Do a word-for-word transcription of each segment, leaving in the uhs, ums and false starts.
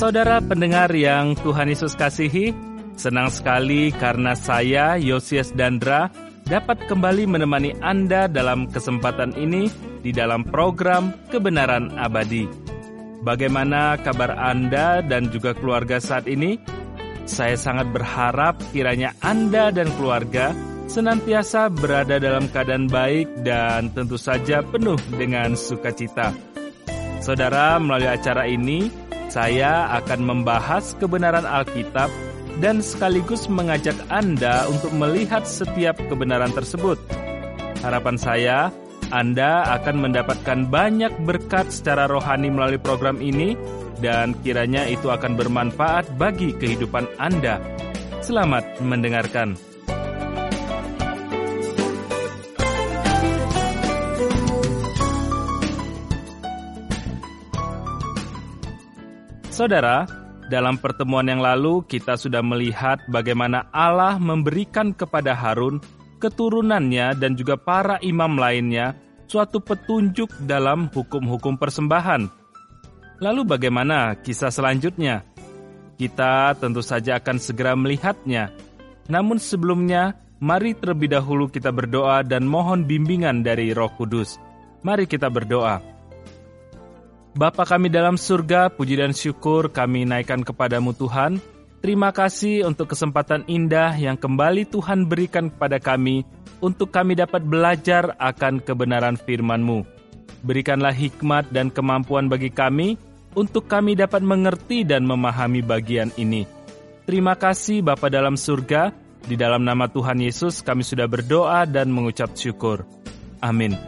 Saudara pendengar yang Tuhan Yesus kasihi, senang sekali karena saya, Yosias Dandra, dapat kembali menemani Anda dalam kesempatan ini di dalam program Kebenaran Abadi. Bagaimana kabar Anda dan juga keluarga saat ini? Saya sangat berharap kiranya Anda dan keluarga senantiasa berada dalam keadaan baik dan tentu saja penuh dengan sukacita. Saudara, melalui acara ini, saya akan membahas kebenaran Alkitab dan sekaligus mengajak Anda untuk melihat setiap kebenaran tersebut. Harapan saya, Anda akan mendapatkan banyak berkat secara rohani melalui program ini, dan kiranya itu akan bermanfaat bagi kehidupan Anda. Selamat mendengarkan. Saudara, dalam pertemuan yang lalu kita sudah melihat bagaimana Allah memberikan kepada Harun, keturunannya dan juga para imam lainnya suatu petunjuk dalam hukum-hukum persembahan. Lalu bagaimana kisah selanjutnya? Kita tentu saja akan segera melihatnya. Namun sebelumnya, mari terlebih dahulu kita berdoa dan mohon bimbingan dari Roh Kudus. Mari kita berdoa. Bapa kami dalam surga, puji dan syukur kami naikkan kepadamu Tuhan. Terima kasih untuk kesempatan indah yang kembali Tuhan berikan kepada kami untuk kami dapat belajar akan kebenaran firman-Mu. Berikanlah hikmat dan kemampuan bagi kami untuk kami dapat mengerti dan memahami bagian ini. Terima kasih Bapa dalam surga, di dalam nama Tuhan Yesus kami sudah berdoa dan mengucap syukur. Amin.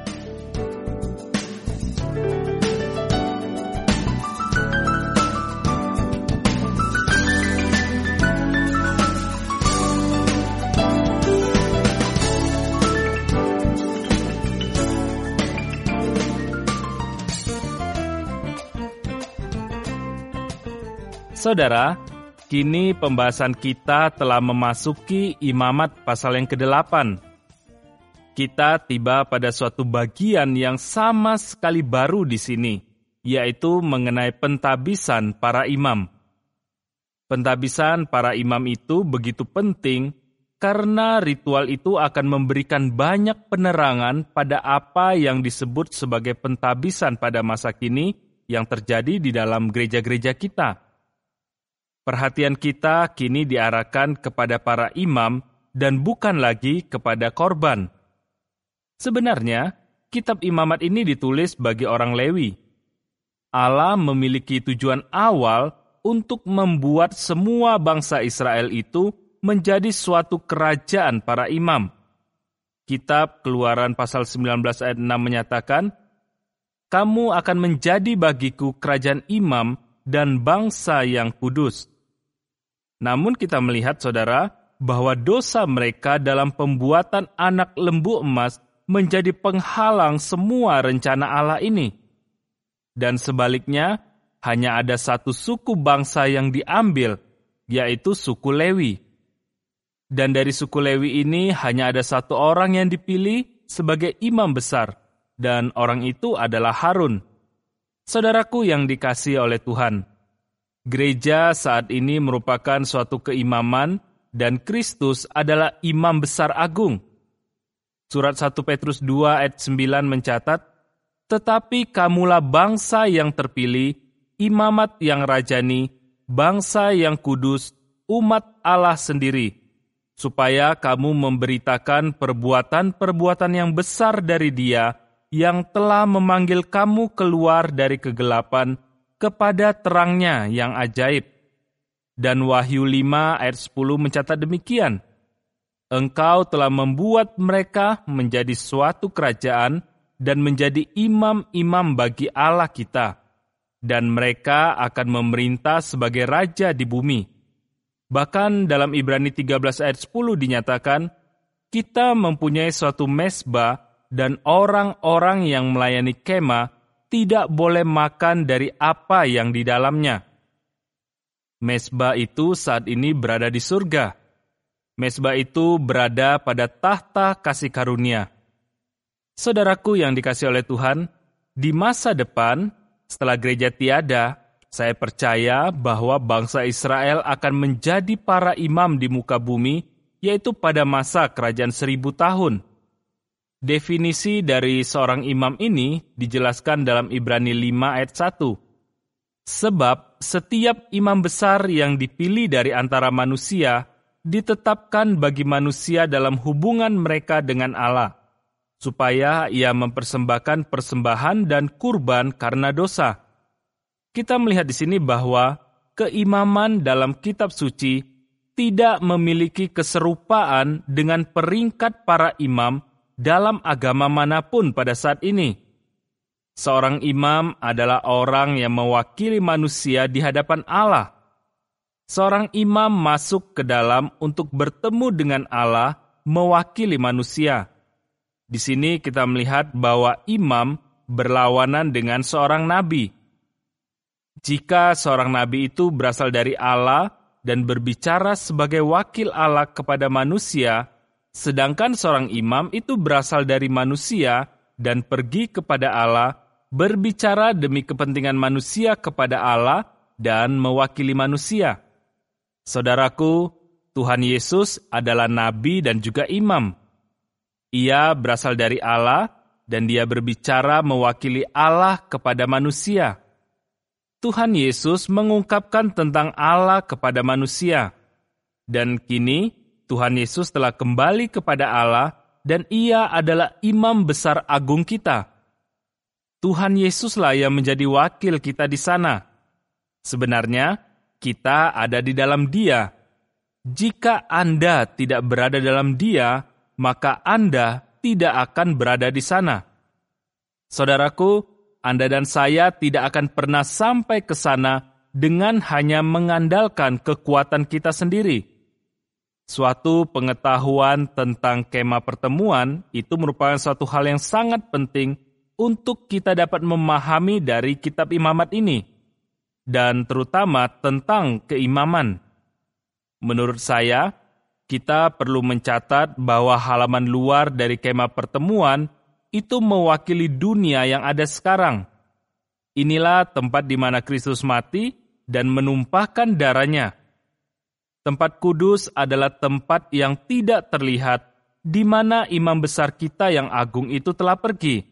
Saudara, kini pembahasan kita telah memasuki Imamat pasal yang kedelapan. Kita tiba pada suatu bagian yang sama sekali baru di sini, yaitu mengenai pentabisan para imam. Pentabisan para imam itu begitu penting karena ritual itu akan memberikan banyak penerangan pada apa yang disebut sebagai pentabisan pada masa kini yang terjadi di dalam gereja-gereja kita. Perhatian kita kini diarahkan kepada para imam dan bukan lagi kepada korban. Sebenarnya, kitab imamat ini ditulis bagi orang Lewi. Allah memiliki tujuan awal untuk membuat semua bangsa Israel itu menjadi suatu kerajaan para imam. Kitab Keluaran pasal sembilan belas ayat enam menyatakan, "Kamu akan menjadi bagiku kerajaan imam dan bangsa yang kudus." Namun kita melihat, saudara, bahwa dosa mereka dalam pembuatan anak lembu emas menjadi penghalang semua rencana Allah ini. Dan sebaliknya, hanya ada satu suku bangsa yang diambil, yaitu suku Lewi. Dan dari suku Lewi ini hanya ada satu orang yang dipilih sebagai imam besar, dan orang itu adalah Harun. Saudaraku yang dikasihi oleh Tuhan, gereja saat ini merupakan suatu keimaman dan Kristus adalah imam besar agung. Surat satu Petrus dua ayat sembilan mencatat, "Tetapi kamulah bangsa yang terpilih, imamat yang rajani, bangsa yang kudus, umat Allah sendiri, supaya kamu memberitakan perbuatan-perbuatan yang besar dari Dia yang telah memanggil kamu keluar dari kegelapan kepada terangnya yang ajaib." Dan Wahyu lima ayat sepuluh mencatat demikian, "Engkau telah membuat mereka menjadi suatu kerajaan dan menjadi imam-imam bagi Allah kita, dan mereka akan memerintah sebagai raja di bumi." Bahkan dalam Ibrani tiga belas ayat sepuluh dinyatakan, kita mempunyai suatu mezbah dan orang-orang yang melayani kemah tidak boleh makan dari apa yang di dalamnya. Mezbah itu saat ini berada di surga. Mezbah itu berada pada tahta kasih karunia. Saudaraku yang dikasihi oleh Tuhan, di masa depan, setelah gereja tiada, saya percaya bahwa bangsa Israel akan menjadi para imam di muka bumi, yaitu pada masa kerajaan seribu tahun. Definisi dari seorang imam ini dijelaskan dalam Ibrani lima ayat satu. Sebab setiap imam besar yang dipilih dari antara manusia ditetapkan bagi manusia dalam hubungan mereka dengan Allah, supaya ia mempersembahkan persembahan dan kurban karena dosa. Kita melihat di sini bahwa keimaman dalam kitab suci tidak memiliki keserupaan dengan peringkat para imam dalam agama manapun pada saat ini. Seorang imam adalah orang yang mewakili manusia di hadapan Allah. Seorang imam masuk ke dalam untuk bertemu dengan Allah, mewakili manusia. Di sini kita melihat bahwa imam berlawanan dengan seorang nabi. Jika seorang nabi itu berasal dari Allah dan berbicara sebagai wakil Allah kepada manusia, sedangkan seorang imam itu berasal dari manusia dan pergi kepada Allah, berbicara demi kepentingan manusia kepada Allah dan mewakili manusia. Saudaraku, Tuhan Yesus adalah nabi dan juga imam. Ia berasal dari Allah dan dia berbicara mewakili Allah kepada manusia. Tuhan Yesus mengungkapkan tentang Allah kepada manusia. Dan kini Tuhan Yesus telah kembali kepada Allah dan ia adalah imam besar agung kita. Tuhan Yesuslah yang menjadi wakil kita di sana. Sebenarnya, kita ada di dalam Dia. Jika Anda tidak berada dalam Dia, maka Anda tidak akan berada di sana. Saudaraku, Anda dan saya tidak akan pernah sampai ke sana dengan hanya mengandalkan kekuatan kita sendiri. Suatu pengetahuan tentang kemah pertemuan itu merupakan suatu hal yang sangat penting untuk kita dapat memahami dari kitab imamat ini, dan terutama tentang keimaman. Menurut saya, kita perlu mencatat bahwa halaman luar dari kemah pertemuan itu mewakili dunia yang ada sekarang. Inilah tempat di mana Kristus mati dan menumpahkan darahnya. Tempat kudus adalah tempat yang tidak terlihat, di mana imam besar kita yang agung itu telah pergi.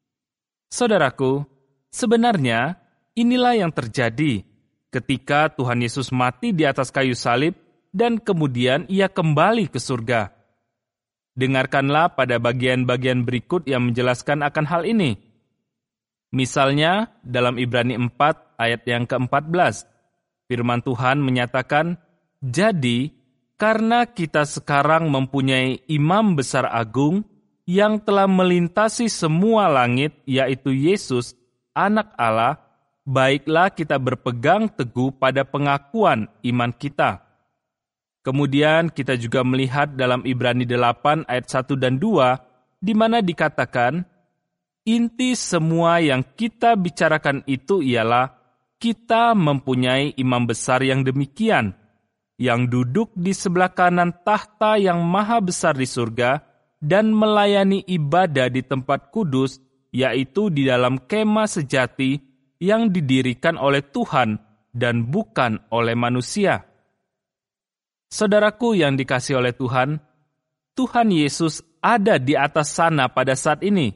Saudaraku, sebenarnya inilah yang terjadi ketika Tuhan Yesus mati di atas kayu salib dan kemudian ia kembali ke surga. Dengarkanlah pada bagian-bagian berikut yang menjelaskan akan hal ini. Misalnya, dalam Ibrani empat ayat yang keempat belas, firman Tuhan menyatakan, "Jadi, karena kita sekarang mempunyai imam besar agung yang telah melintasi semua langit, yaitu Yesus, Anak Allah, baiklah kita berpegang teguh pada pengakuan iman kita." Kemudian kita juga melihat dalam Ibrani delapan ayat satu dan dua, di mana dikatakan, inti semua yang kita bicarakan itu ialah kita mempunyai imam besar yang demikian, yang duduk di sebelah kanan tahta yang maha besar di surga dan melayani ibadah di tempat kudus, yaitu di dalam kemah sejati yang didirikan oleh Tuhan dan bukan oleh manusia. Saudaraku yang dikasihi oleh Tuhan, Tuhan Yesus ada di atas sana pada saat ini.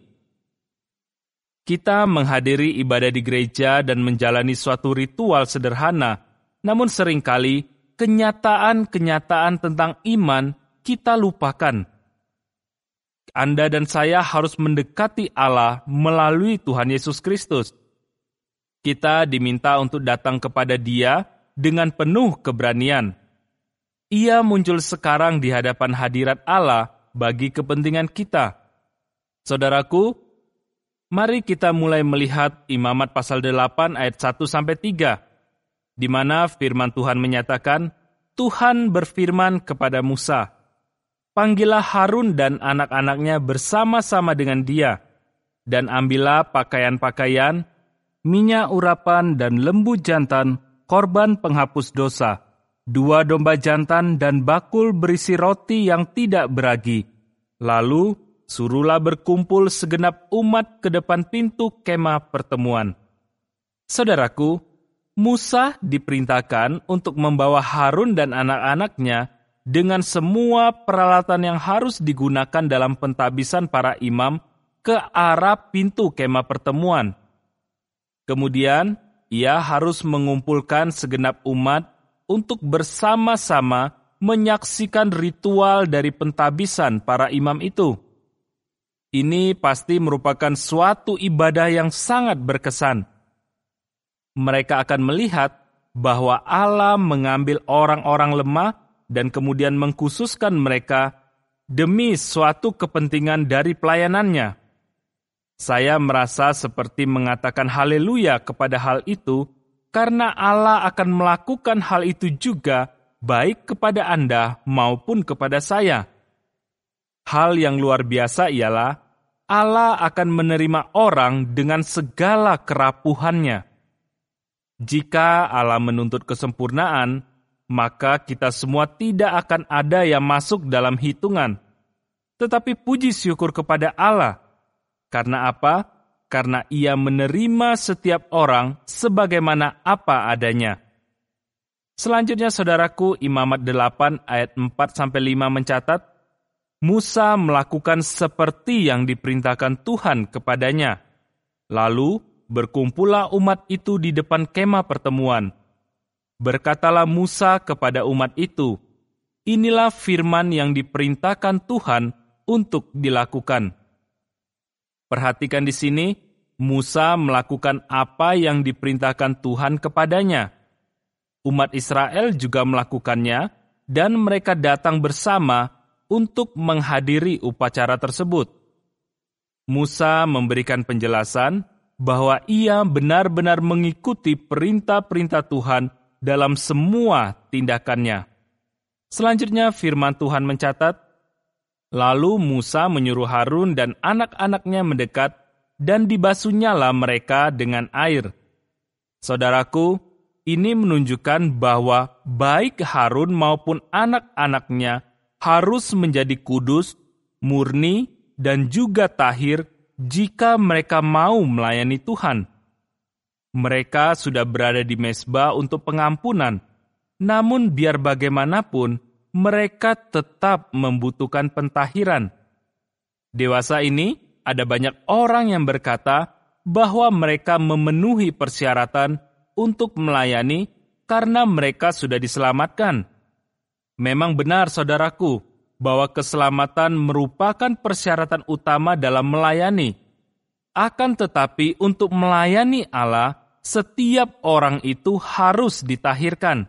Kita menghadiri ibadah di gereja dan menjalani suatu ritual sederhana, namun seringkali kenyataan-kenyataan tentang iman kita lupakan. Anda dan saya harus mendekati Allah melalui Tuhan Yesus Kristus. Kita diminta untuk datang kepada Dia dengan penuh keberanian. Ia muncul sekarang di hadapan hadirat Allah bagi kepentingan kita. Saudaraku, mari kita mulai melihat Imamat pasal delapan ayat satu sampai tiga, di mana firman Tuhan menyatakan, Tuhan berfirman kepada Musa, "Panggillah Harun dan anak-anaknya bersama-sama dengan dia, dan ambillah pakaian-pakaian, minyak urapan dan lembu jantan, korban penghapus dosa, dua domba jantan dan bakul berisi roti yang tidak beragi. Lalu suruhlah berkumpul segenap umat ke depan pintu kemah pertemuan." Saudaraku, Musa diperintahkan untuk membawa Harun dan anak-anaknya dengan semua peralatan yang harus digunakan dalam pentabisan para imam ke arah pintu kemah pertemuan. Kemudian, ia harus mengumpulkan segenap umat untuk bersama-sama menyaksikan ritual dari pentabisan para imam itu. Ini pasti merupakan suatu ibadah yang sangat berkesan. Mereka akan melihat bahwa Allah mengambil orang-orang lemah dan kemudian mengkhususkan mereka demi suatu kepentingan dari pelayanannya. Saya merasa seperti mengatakan haleluya kepada hal itu, karena Allah akan melakukan hal itu juga baik kepada Anda maupun kepada saya. Hal yang luar biasa ialah Allah akan menerima orang dengan segala kerapuhannya. Jika Allah menuntut kesempurnaan, maka kita semua tidak akan ada yang masuk dalam hitungan. Tetapi puji syukur kepada Allah. Karena apa? Karena Ia menerima setiap orang sebagaimana apa adanya. Selanjutnya, saudaraku, Imamat delapan ayat empat sampai lima mencatat, Musa melakukan seperti yang diperintahkan Tuhan kepadanya. Lalu, berkumpullah umat itu di depan kemah pertemuan. Berkatalah Musa kepada umat itu, inilah firman yang diperintahkan Tuhan untuk dilakukan. Perhatikan di sini, Musa melakukan apa yang diperintahkan Tuhan kepadanya. Umat Israel juga melakukannya, dan mereka datang bersama untuk menghadiri upacara tersebut. Musa memberikan penjelasan bahwa ia benar-benar mengikuti perintah-perintah Tuhan dalam semua tindakannya. Selanjutnya firman Tuhan mencatat, lalu Musa menyuruh Harun dan anak-anaknya mendekat, dan dibasuhnyalah mereka dengan air. Saudaraku, ini menunjukkan bahwa baik Harun maupun anak-anaknya harus menjadi kudus, murni, dan juga tahir jika mereka mau melayani Tuhan. Mereka sudah berada di mezbah untuk pengampunan, namun biar bagaimanapun, mereka tetap membutuhkan pentahiran. Dewasa ini, ada banyak orang yang berkata bahwa mereka memenuhi persyaratan untuk melayani karena mereka sudah diselamatkan. Memang benar, saudaraku, bahwa keselamatan merupakan persyaratan utama dalam melayani. Akan tetapi untuk melayani Allah, setiap orang itu harus ditahirkan.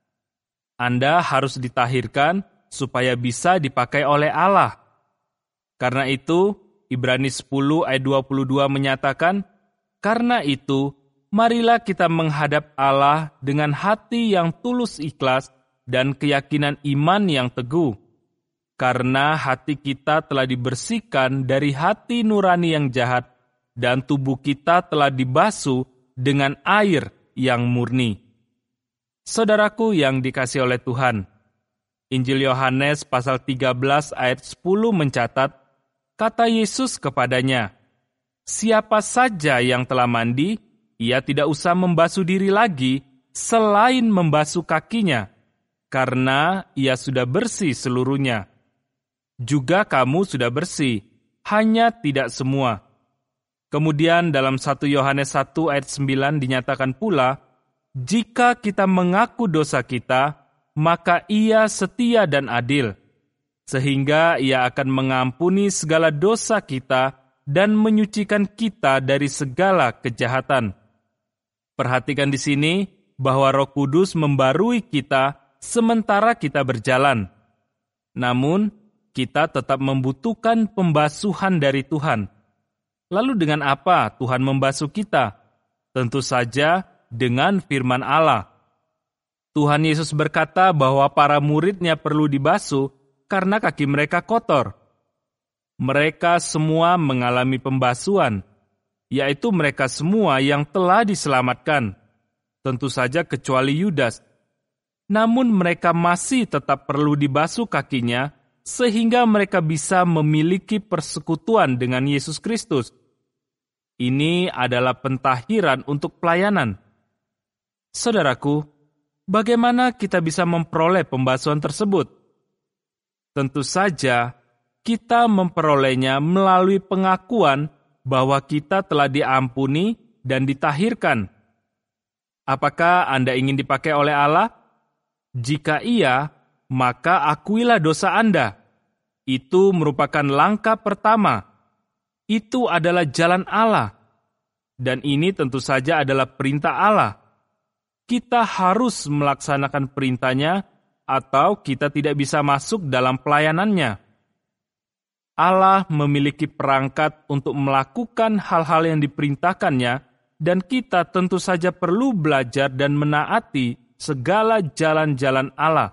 Anda harus ditahirkan supaya bisa dipakai oleh Allah. Karena itu, Ibrani sepuluh ayat dua puluh dua menyatakan, karena itu, marilah kita menghadap Allah dengan hati yang tulus ikhlas dan keyakinan iman yang teguh. Karena hati kita telah dibersihkan dari hati nurani yang jahat, dan tubuh kita telah dibasuh dengan air yang murni. Saudaraku yang dikasihi oleh Tuhan, Injil Yohanes pasal tiga belas ayat sepuluh mencatat, kata Yesus kepadanya, siapa saja yang telah mandi, ia tidak usah membasuh diri lagi selain membasuh kakinya, karena ia sudah bersih seluruhnya. Juga kamu sudah bersih, hanya tidak semua. Kemudian dalam satu Yohanes satu ayat sembilan dinyatakan pula, jika kita mengaku dosa kita, maka ia setia dan adil, sehingga ia akan mengampuni segala dosa kita dan menyucikan kita dari segala kejahatan. Perhatikan di sini bahwa Roh Kudus membarui kita sementara kita berjalan. Namun, kita tetap membutuhkan pembasuhan dari Tuhan. Lalu dengan apa Tuhan membasuh kita? Tentu saja dengan firman Allah. Tuhan Yesus berkata bahwa para murid-Nya perlu dibasuh karena kaki mereka kotor. Mereka semua mengalami pembasuhan, yaitu mereka semua yang telah diselamatkan. Tentu saja kecuali Yudas. Namun mereka masih tetap perlu dibasuh kakinya, sehingga mereka bisa memiliki persekutuan dengan Yesus Kristus. Ini adalah pentahiran untuk pelayanan. Saudaraku, bagaimana kita bisa memperoleh pembasuhan tersebut? Tentu saja, kita memperolehnya melalui pengakuan bahwa kita telah diampuni dan ditahirkan. Apakah Anda ingin dipakai oleh Allah? Jika iya, maka akuilah dosa Anda. Itu merupakan langkah pertama. Itu adalah jalan Allah. Dan ini tentu saja adalah perintah Allah. Kita harus melaksanakan perintahnya atau kita tidak bisa masuk dalam pelayanannya. Allah memiliki perangkat untuk melakukan hal-hal yang diperintahkannya, dan kita tentu saja perlu belajar dan menaati segala jalan-jalan Allah.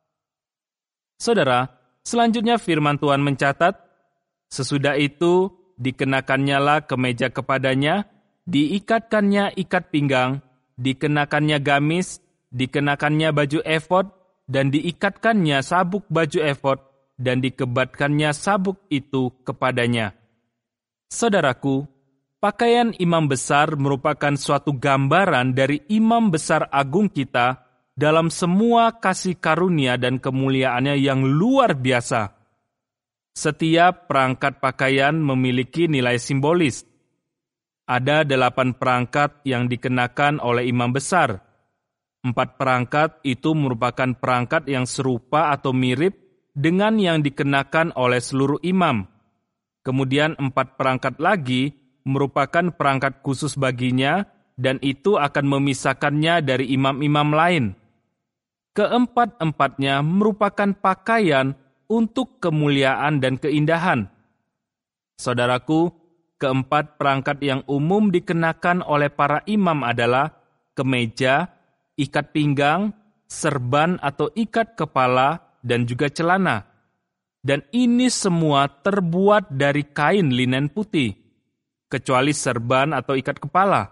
Saudara, selanjutnya firman Tuhan mencatat, sesudah itu dikenakannya kemeja kepadanya, diikatkannya ikat pinggang, dikenakannya gamis, dikenakannya baju efod, dan diikatkannya sabuk baju efod, dan dikebatkannya sabuk itu kepadanya. Saudaraku, pakaian imam besar merupakan suatu gambaran dari imam besar agung kita dalam semua kasih karunia dan kemuliaannya yang luar biasa. Setiap perangkat pakaian memiliki nilai simbolis. Ada delapan perangkat yang dikenakan oleh imam besar. Empat perangkat itu merupakan perangkat yang serupa atau mirip dengan yang dikenakan oleh seluruh imam. Kemudian empat perangkat lagi merupakan perangkat khusus baginya, dan itu akan memisahkannya dari imam-imam lain. Keempat-empatnya merupakan pakaian untuk kemuliaan dan keindahan. Saudaraku, keempat perangkat yang umum dikenakan oleh para imam adalah kemeja, ikat pinggang, serban atau ikat kepala, dan juga celana. Dan ini semua terbuat dari kain linen putih, kecuali serban atau ikat kepala.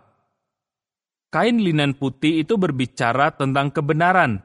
Kain linen putih itu berbicara tentang kebenaran.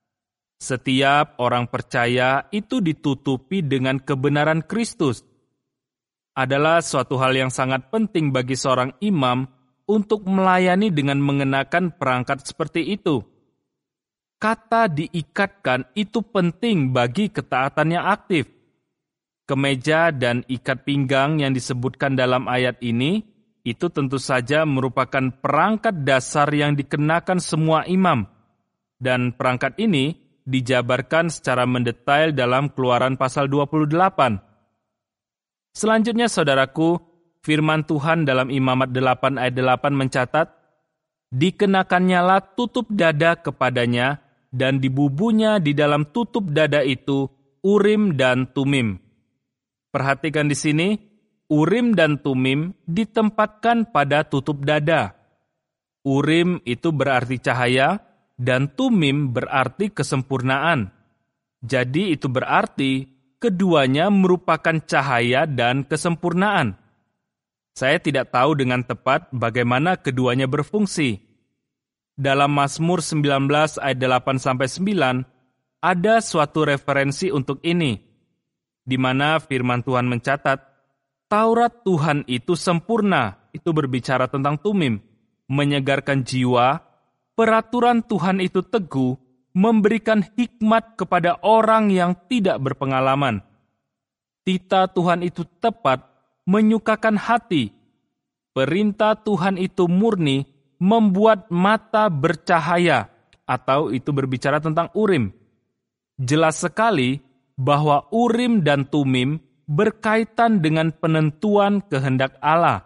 Setiap orang percaya itu ditutupi dengan kebenaran Kristus. Adalah suatu hal yang sangat penting bagi seorang imam untuk melayani dengan mengenakan perangkat seperti itu. Kata diikatkan itu penting bagi ketaatan yang aktif. Kemeja dan ikat pinggang yang disebutkan dalam ayat ini, itu tentu saja merupakan perangkat dasar yang dikenakan semua imam. Dan perangkat ini dijabarkan secara mendetail dalam Keluaran pasal dua puluh delapan. Selanjutnya, saudaraku, firman Tuhan dalam Imamat delapan ayat delapan mencatat, dikenakannya tutup dada kepadanya, dan dibubuhnya di dalam tutup dada itu Urim dan Tumim. Perhatikan di sini, Urim dan Tumim ditempatkan pada tutup dada. Urim itu berarti cahaya, dan Tumim berarti kesempurnaan. Jadi itu berarti keduanya merupakan cahaya dan kesempurnaan. Saya tidak tahu dengan tepat bagaimana keduanya berfungsi. Dalam Mazmur sembilan belas ayat delapan sampai sembilan, ada suatu referensi untuk ini, di mana firman Tuhan mencatat, Taurat Tuhan itu sempurna, itu berbicara tentang Tumim, menyegarkan jiwa, peraturan Tuhan itu teguh, memberikan hikmat kepada orang yang tidak berpengalaman. Tita Tuhan itu tepat, menyukakan hati. Perintah Tuhan itu murni, membuat mata bercahaya, atau itu berbicara tentang Urim. Jelas sekali bahwa Urim dan Tumim berkaitan dengan penentuan kehendak Allah.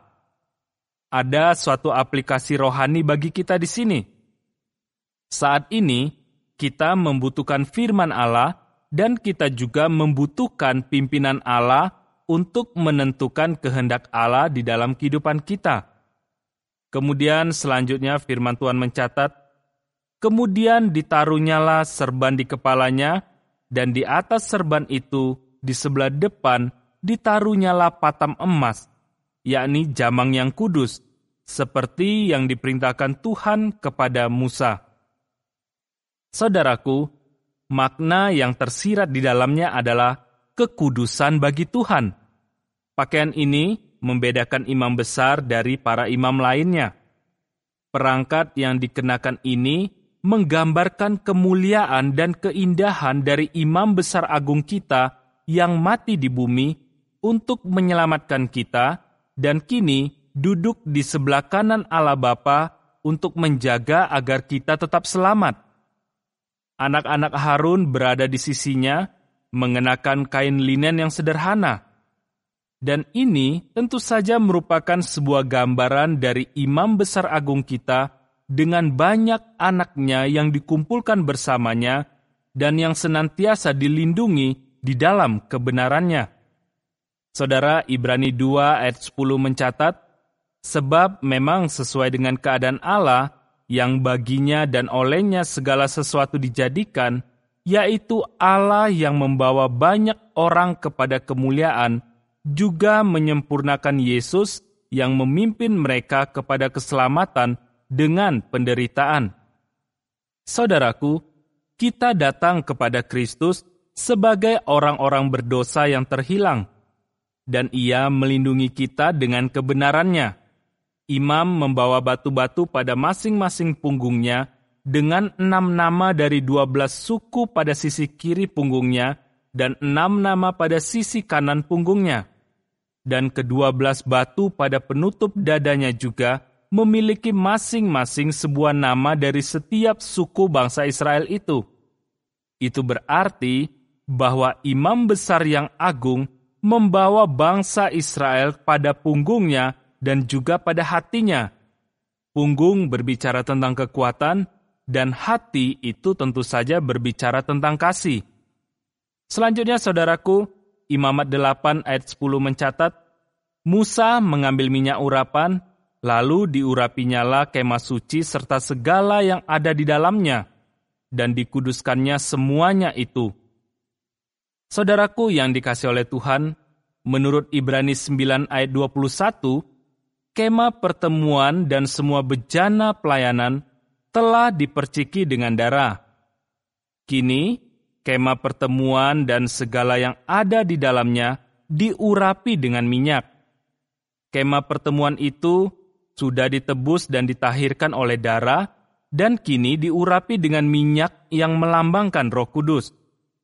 Ada suatu aplikasi rohani bagi kita di sini. Saat ini, kita membutuhkan firman Allah, dan kita juga membutuhkan pimpinan Allah untuk menentukan kehendak Allah di dalam kehidupan kita. Kemudian selanjutnya firman Tuhan mencatat, kemudian ditaruhnyalah serban di kepalanya, dan di atas serban itu, di sebelah depan, ditaruhnyalah patam emas, yakni jamang yang kudus, seperti yang diperintahkan Tuhan kepada Musa. Saudaraku, makna yang tersirat di dalamnya adalah kekudusan bagi Tuhan. Pakaian ini membedakan imam besar dari para imam lainnya. perangkat yang dikenakan ini menggambarkan kemuliaan dan keindahan dari Imam Besar Agung kita yang mati di bumi untuk menyelamatkan kita dan kini duduk di sebelah kanan Allah Bapa untuk menjaga agar kita tetap selamat. Anak-anak Harun berada di sisinya mengenakan kain linen yang sederhana. Dan ini tentu saja merupakan sebuah gambaran dari Imam Besar Agung kita dengan banyak anaknya yang dikumpulkan bersamanya dan yang senantiasa dilindungi di dalam kebenarannya. Saudara, Ibrani dua ayat sepuluh mencatat, sebab memang sesuai dengan keadaan Allah yang baginya dan olehnya segala sesuatu dijadikan, yaitu Allah yang membawa banyak orang kepada kemuliaan, juga menyempurnakan Yesus yang memimpin mereka kepada keselamatan dengan penderitaan. Saudaraku, kita datang kepada Kristus sebagai orang-orang berdosa yang terhilang, dan Ia melindungi kita dengan kebenarannya. Imam membawa batu-batu pada masing-masing punggungnya dengan enam nama dari dua belas suku pada sisi kiri punggungnya dan enam nama pada sisi kanan punggungnya. Dan kedua belas batu pada penutup dadanya juga memiliki masing-masing sebuah nama dari setiap suku bangsa Israel itu. Itu berarti bahwa Imam Besar yang agung membawa bangsa Israel pada punggungnya dan juga pada hatinya. Punggung berbicara tentang kekuatan, dan hati itu tentu saja berbicara tentang kasih. Selanjutnya, saudaraku, Imamat delapan ayat sepuluh mencatat, Musa mengambil minyak urapan, lalu diurapinyala kemah suci serta segala yang ada di dalamnya, dan dikuduskannya semuanya itu. Saudaraku yang dikasihi oleh Tuhan, menurut Ibrani sembilan ayat dua puluh satu, kemah pertemuan dan semua bejana pelayanan telah diperciki dengan darah. Kini, kemah pertemuan dan segala yang ada di dalamnya diurapi dengan minyak. Kemah pertemuan itu sudah ditebus dan ditahirkan oleh darah, dan kini diurapi dengan minyak yang melambangkan Roh Kudus.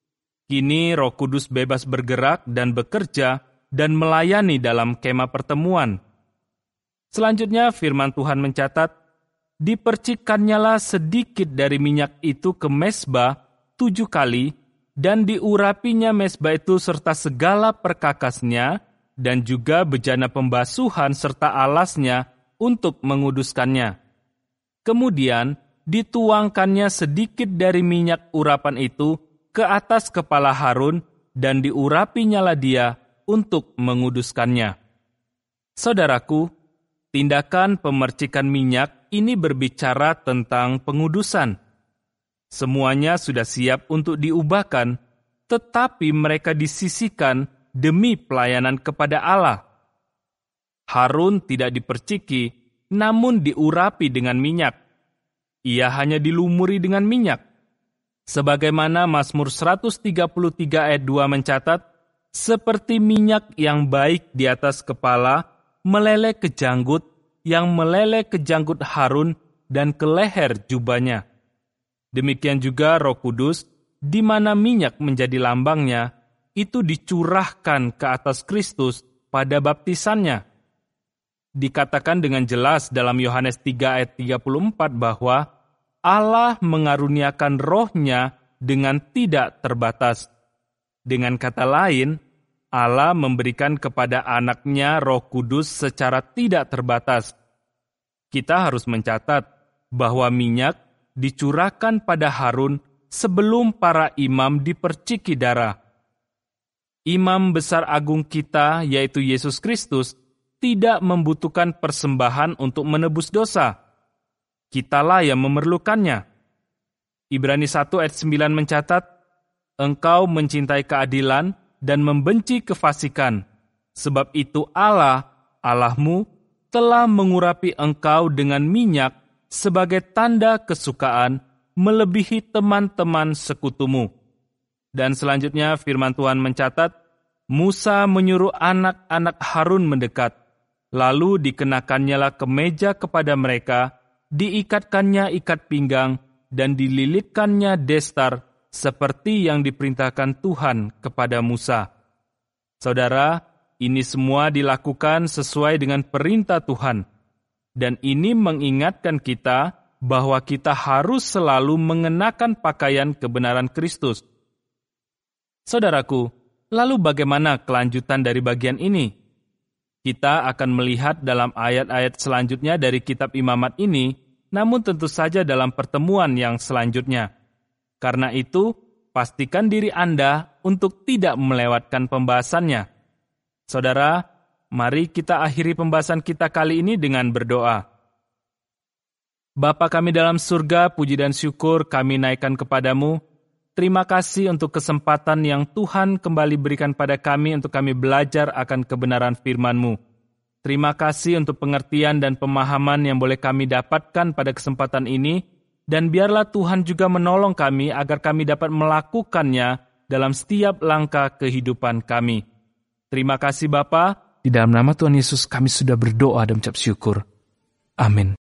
Kini Roh Kudus bebas bergerak dan bekerja dan melayani dalam kemah pertemuan. Selanjutnya firman Tuhan mencatat, dipercikkannyalah sedikit dari minyak itu ke mezbah tujuh kali, dan diurapinya mezbah itu serta segala perkakasnya, dan juga bejana pembasuhan serta alasnya, untuk menguduskannya. Kemudian dituangkannya sedikit dari minyak urapan itu ke atas kepala Harun dan diurapinyala dia untuk menguduskannya. Saudaraku, tindakan pemercikan minyak ini berbicara tentang pengudusan. Semuanya sudah siap untuk diubahkan, tetapi mereka disisihkan demi pelayanan kepada Allah. Harun tidak diperciki, namun diurapi dengan minyak. Ia hanya dilumuri dengan minyak. Sebagaimana Mazmur seratus tiga puluh tiga ayat dua mencatat, seperti minyak yang baik di atas kepala, meleleh ke janggut, yang meleleh ke janggut Harun dan ke leher jubahnya. Demikian juga Roh Kudus, di mana minyak menjadi lambangnya, itu dicurahkan ke atas Kristus pada baptisannya. Dikatakan dengan jelas dalam Yohanes tiga ayat tiga puluh empat bahwa Allah mengaruniakan rohnya dengan tidak terbatas. Dengan kata lain, Allah memberikan kepada anaknya Roh Kudus secara tidak terbatas. Kita harus mencatat bahwa minyak dicurahkan pada Harun sebelum para imam diperciki darah. Imam Besar Agung kita, yaitu Yesus Kristus, tidak membutuhkan persembahan untuk menebus dosa. Kitalah yang memerlukannya. Ibrani satu ayat sembilan mencatat, engkau mencintai keadilan dan membenci kefasikan, sebab itu Allah, Allahmu, telah mengurapi engkau dengan minyak sebagai tanda kesukaan melebihi teman-teman sekutumu. Dan selanjutnya firman Tuhan mencatat, Musa menyuruh anak-anak Harun mendekat, lalu dikenakannya kemeja kepada mereka, diikatkannya ikat pinggang, dan dililitkannya destar, seperti yang diperintahkan Tuhan kepada Musa. Saudara, ini semua dilakukan sesuai dengan perintah Tuhan, dan ini mengingatkan kita bahwa kita harus selalu mengenakan pakaian kebenaran Kristus. Saudaraku, lalu bagaimana kelanjutan dari bagian ini? Kita akan melihat dalam ayat-ayat selanjutnya dari kitab Imamat ini, namun tentu saja dalam pertemuan yang selanjutnya. Karena itu, pastikan diri Anda untuk tidak melewatkan pembahasannya. Saudara, mari kita akhiri pembahasan kita kali ini dengan berdoa. Bapa kami dalam surga, puji dan syukur kami naikkan kepadamu. Terima kasih untuk kesempatan yang Tuhan kembali berikan pada kami untuk kami belajar akan kebenaran firman-Mu. Terima kasih untuk pengertian dan pemahaman yang boleh kami dapatkan pada kesempatan ini, dan biarlah Tuhan juga menolong kami agar kami dapat melakukannya dalam setiap langkah kehidupan kami. Terima kasih Bapa. Di dalam nama Tuhan Yesus kami sudah berdoa dan mengucap syukur. Amin.